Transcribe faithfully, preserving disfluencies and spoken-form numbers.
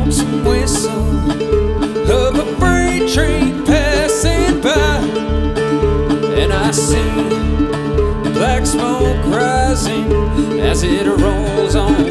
lonesome whistle of a freight train passing by, and I see black smoke rising as it rolls on